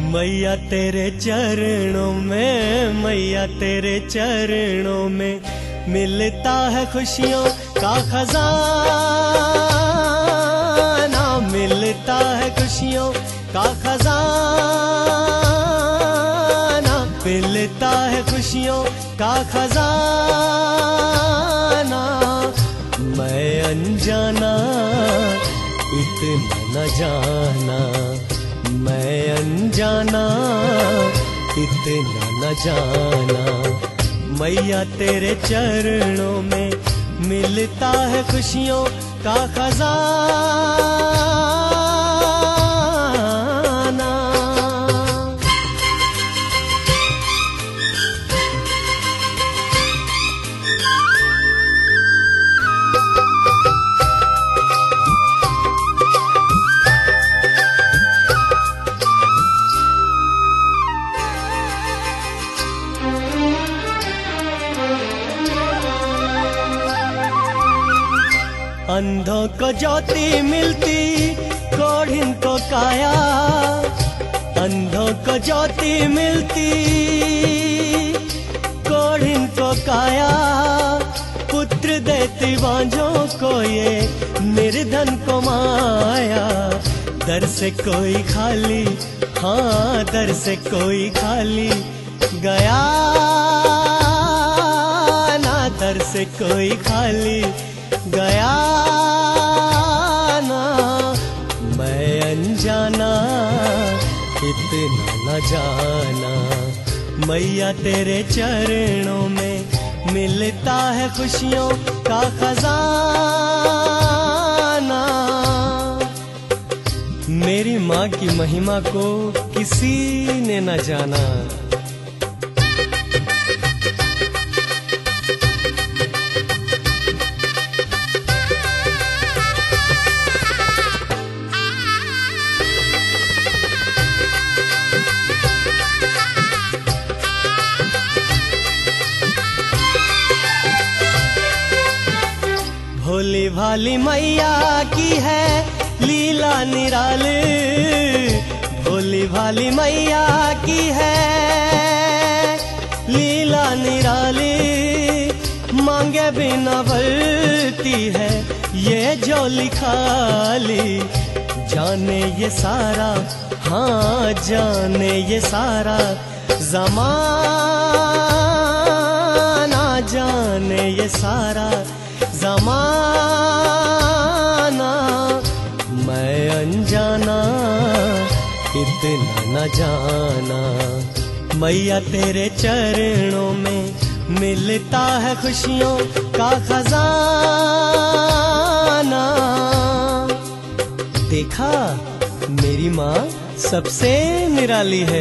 मैया तेरे चरणों में, मैया तेरे चरणों में मिलता है खुशियों का खजाना, मिलता है खुशियों का खजाना, मिलता है खुशियों का खजाना। मैं अनजाना इतना न जाना, मैं अनजाना इतना न जाना। मैया तेरे चरणों में मिलता है खुशियों का खजाना। अंधों को ज्योति मिलती, कोढ़िन को काया, अंधों को ज्योति मिलती, कोढ़िन को काया। पुत्र देती बांझों को ये, निर्धन को माया। दर से कोई खाली, हाँ दर से कोई खाली गया ना, दर से कोई खाली गया ना। मैं अनजाना इतना न जाना, मैया तेरे चरणों में मिलता है खुशियों का खजाना। मेरी माँ की महिमा को किसी ने न जाना। भोली भाली मैया की है लीला निराली, भोली भाली मैया की है लीला निराली। मांगे बिना भरती है ये झोली खाली। जाने ये सारा, हाँ जाने ये सारा ज़माना, जाने ये सारा ज़माना। मैं अनजाना इतना न जाना, मैया तेरे चरणों में मिलता है खुशियों का खजाना। देखा मेरी माँ सबसे निराली है।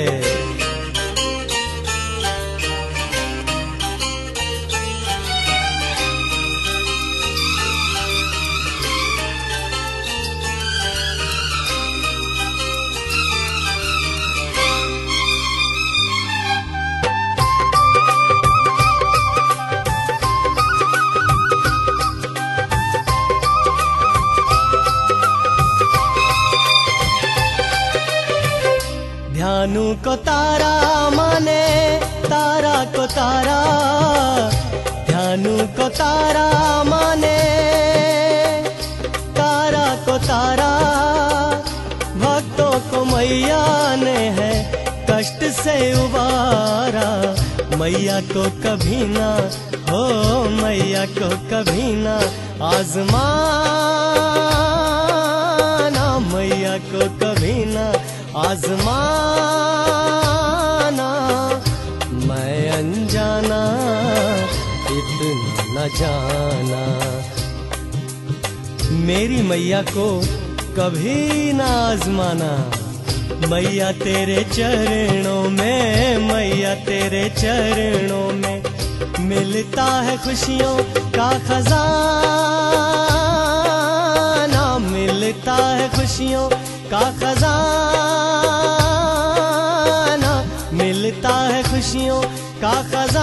ध्यानु को तारा माने, तारा को तारा, ध्यानु को तारा माने, तारा को तारा। भक्तों को मैया ने है कष्ट से उबारा। मैया को कभी ना हो, मैया को कभी ना आजमाना, मैया को कभी ना आजमाना। मैं अनजाना इतना न जाना, मेरी मैया को कभी न आजमाना। मैया तेरे चरणों में, मैया तेरे चरणों में मिलता है खुशियों का खजाना, मिलता है खुशियों का खजाना, मिलता है खुशियों का खजाना।